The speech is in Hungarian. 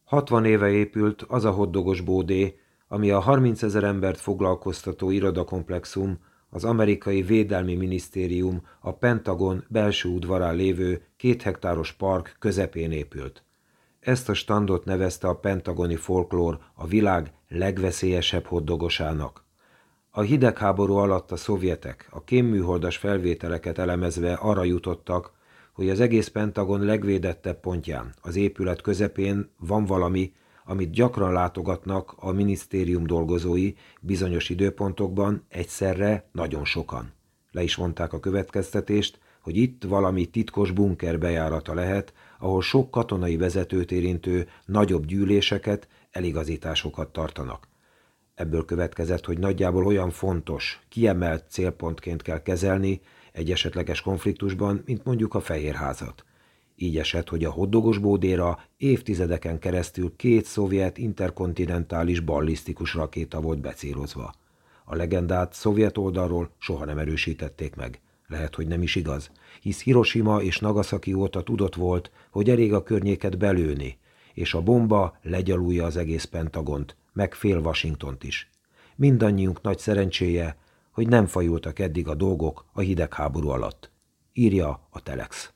60 éve épült az a hoddogos bódé, ami a 30 000 embert foglalkoztató irodakomplexum, az amerikai Védelmi Minisztérium, a Pentagon belső udvarán lévő 2 hektáros park közepén épült. Ezt a standot nevezte a pentagoni folklór a világ legveszélyesebb hoddogosának. A hidegháború alatt a szovjetek a kémműholdas felvételeket elemezve arra jutottak, hogy az egész Pentagon legvédettebb pontján, az épület közepén van valami, amit gyakran látogatnak a minisztérium dolgozói bizonyos időpontokban, egyszerre nagyon sokan. Le is vonták a következtetést, hogy itt valami titkos bunker bejárata lehet, ahol sok katonai vezetőt érintő nagyobb gyűléseket, eligazításokat tartanak. Ebből következett, hogy nagyjából olyan fontos, kiemelt célpontként kell kezelni egy esetleges konfliktusban, mint mondjuk a Fehérházat. Így esett, hogy a hoddogos bódéra évtizedeken keresztül 2 szovjet interkontinentális ballisztikus rakéta volt becélozva. A legendát szovjet oldalról soha nem erősítették meg. Lehet, hogy nem is igaz, hisz Hiroshima és Nagasaki óta tudott volt, hogy elég a környéket belőni, és a bomba legyalulja az egész Pentagont, meg fél Washingtont is. Mindannyiunk nagy szerencséje, hogy nem fajultak eddig a dolgok a hidegháború alatt. Írja a Telex.